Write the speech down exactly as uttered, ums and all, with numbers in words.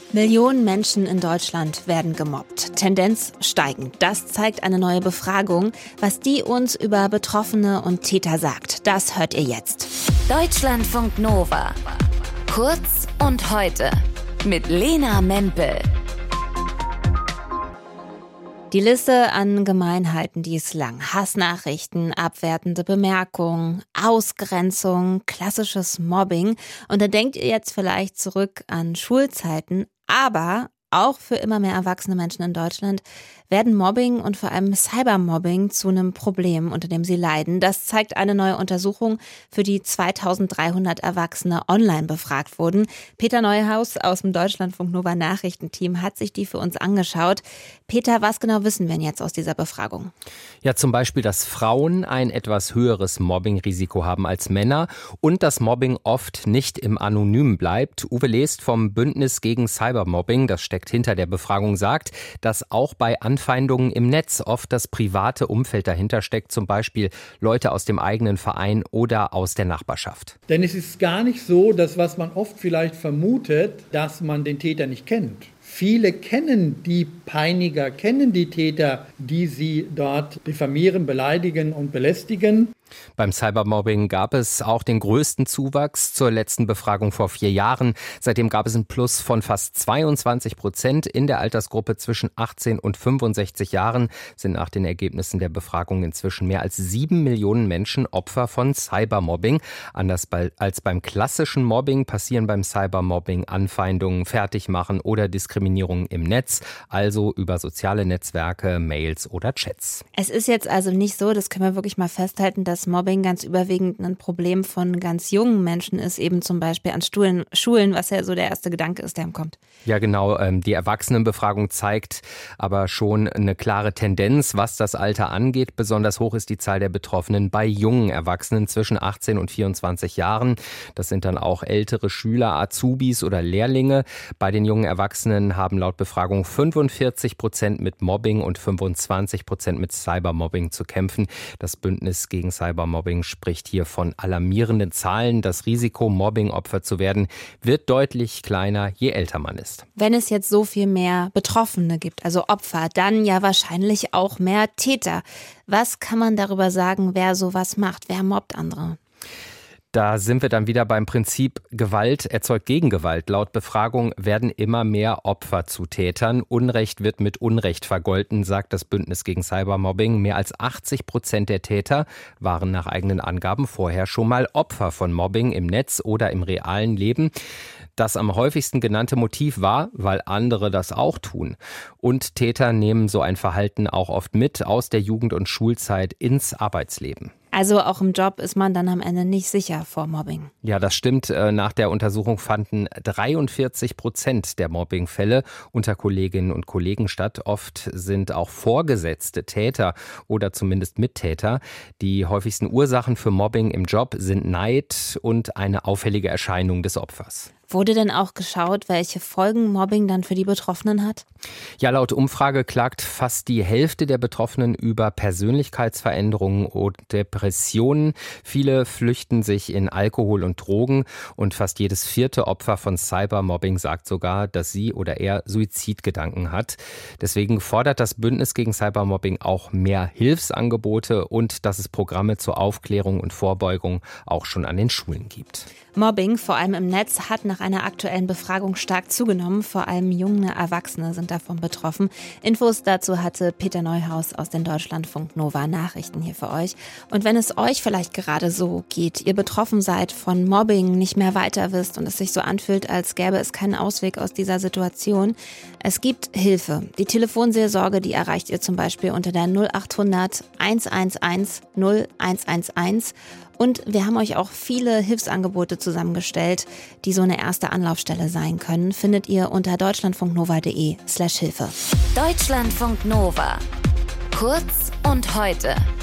Millionen Menschen in Deutschland werden gemobbt. Tendenz steigend. Das zeigt eine neue Befragung. Was die uns über Betroffene und Täter sagt, das hört ihr jetzt. Deutschlandfunk Nova. Kurz und heute mit Lena Mempel. Die Liste an Gemeinheiten, die ist lang. Hassnachrichten, abwertende Bemerkungen, Ausgrenzung, klassisches Mobbing. Und da denkt ihr jetzt vielleicht zurück an Schulzeiten, aber auch für immer mehr erwachsene Menschen in Deutschland werden Mobbing und vor allem Cybermobbing zu einem Problem, unter dem sie leiden. Das zeigt eine neue Untersuchung, für die zweitausenddreihundert Erwachsene online befragt wurden. Peter Neuhaus aus dem Deutschlandfunk Nova Nachrichtenteam hat sich die für uns angeschaut. Peter, was genau wissen wir denn jetzt aus dieser Befragung? Ja, zum Beispiel, dass Frauen ein etwas höheres Mobbingrisiko haben als Männer und dass Mobbing oft nicht im Anonymen bleibt. Uwe Lest vom Bündnis gegen Cybermobbing, das steckt hinter der Befragung, sagt, dass auch bei Anfeindungen im Netz oft das private Umfeld dahinter steckt, zum Beispiel Leute aus dem eigenen Verein oder aus der Nachbarschaft. Denn es ist gar nicht so, dass was man oft vielleicht vermutet, dass man den Täter nicht kennt. Viele kennen die Peiniger, kennen die Täter, die sie dort diffamieren, beleidigen und belästigen. Beim Cybermobbing gab es auch den größten Zuwachs zur letzten Befragung vor vier Jahren. Seitdem gab es einen Plus von fast zweiundzwanzig Prozent. In der Altersgruppe zwischen achtzehn und fünfundsechzig Jahren sind nach den Ergebnissen der Befragung inzwischen mehr als sieben Millionen Menschen Opfer von Cybermobbing. Anders als beim klassischen Mobbing passieren beim Cybermobbing Anfeindungen, Fertigmachen oder Diskriminierung im Netz, also über soziale Netzwerke, Mails oder Chats. Es ist jetzt also nicht so, das können wir wirklich mal festhalten, dass Mobbing ganz überwiegend ein Problem von ganz jungen Menschen ist, eben zum Beispiel an Schulen, Schulen, was ja so der erste Gedanke ist, der ihm kommt. Ja, genau. Die Erwachsenenbefragung zeigt aber schon eine klare Tendenz, was das Alter angeht. Besonders hoch ist die Zahl der Betroffenen bei jungen Erwachsenen zwischen achtzehn und vierundzwanzig Jahren. Das sind dann auch ältere Schüler, Azubis oder Lehrlinge. Bei den jungen Erwachsenen haben laut Befragung fünfundvierzig Prozent mit Mobbing und fünfundzwanzig Prozent mit Cybermobbing zu kämpfen. Das Bündnis gegen Cybermobbing spricht hier von alarmierenden Zahlen. Das Risiko, Mobbing-Opfer zu werden, wird deutlich kleiner, je älter man ist. Wenn es jetzt so viel mehr Betroffene gibt, also Opfer, dann ja wahrscheinlich auch mehr Täter. Was kann man darüber sagen, wer sowas macht? Wer mobbt andere? Da sind wir dann wieder beim Prinzip Gewalt erzeugt Gegengewalt. Laut Befragung werden immer mehr Opfer zu Tätern. Unrecht wird mit Unrecht vergolten, sagt das Bündnis gegen Cybermobbing. Mehr als achtzig Prozent der Täter waren nach eigenen Angaben vorher schon mal Opfer von Mobbing im Netz oder im realen Leben. Das am häufigsten genannte Motiv war, weil andere das auch tun. Und Täter nehmen so ein Verhalten auch oft mit aus der Jugend- und Schulzeit ins Arbeitsleben. Also auch im Job ist man dann am Ende nicht sicher vor Mobbing. Ja, das stimmt. Nach der Untersuchung fanden dreiundvierzig Prozent der Mobbingfälle unter Kolleginnen und Kollegen statt. Oft sind auch Vorgesetzte Täter oder zumindest Mittäter. Die häufigsten Ursachen für Mobbing im Job sind Neid und eine auffällige Erscheinung des Opfers. Wurde denn auch geschaut, welche Folgen Mobbing dann für die Betroffenen hat? Ja, laut Umfrage klagt fast die Hälfte der Betroffenen über Persönlichkeitsveränderungen und Depressionen. Viele flüchten sich in Alkohol und Drogen und fast jedes vierte Opfer von Cybermobbing sagt sogar, dass sie oder er Suizidgedanken hat. Deswegen fordert das Bündnis gegen Cybermobbing auch mehr Hilfsangebote und dass es Programme zur Aufklärung und Vorbeugung auch schon an den Schulen gibt. Mobbing, vor allem im Netz, hat nach einer aktuellen Befragung stark zugenommen. Vor allem junge Erwachsene sind davon betroffen. Infos dazu hatte Peter Neuhaus aus den Deutschlandfunk Nova Nachrichten hier für euch. Und wenn es euch vielleicht gerade so geht, ihr betroffen seid von Mobbing, nicht mehr weiter wisst und es sich so anfühlt, als gäbe es keinen Ausweg aus dieser Situation, es gibt Hilfe. Die Telefonseelsorge, die erreicht ihr zum Beispiel unter der null achthundert hundertelf null eins eins eins. Und wir haben euch auch viele Hilfsangebote zusammengestellt, die so eine erste Anlaufstelle sein können. Findet ihr unter deutschlandfunknova.de slash Hilfe. Deutschlandfunk Nova. Kurz und heute.